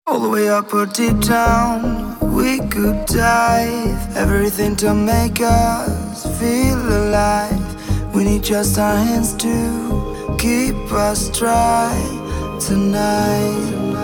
All the way up or deep down, we could dive. Everything to make us feel alive. We need just our hands to keep us dry tonight.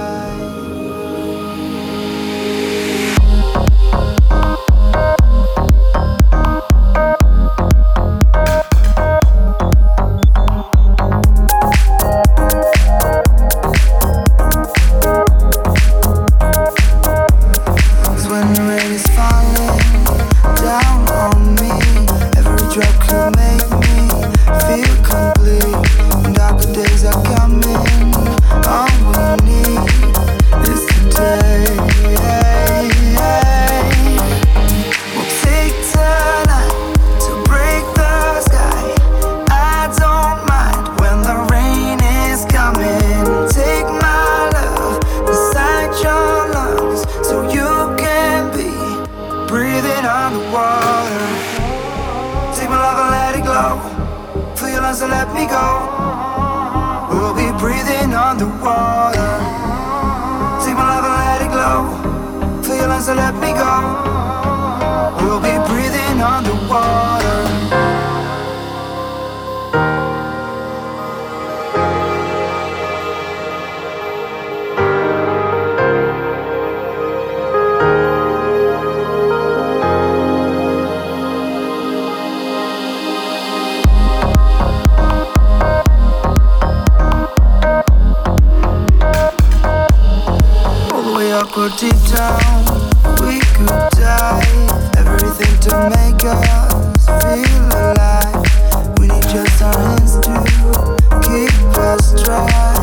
So let me go. We'll be breathing underwater. Take my love and let it glow. Feel us, so let me go. We'll be breathing underwater. Go deep down, we could dive. Everything to make us feel alive. We need just our hands to keep us dry.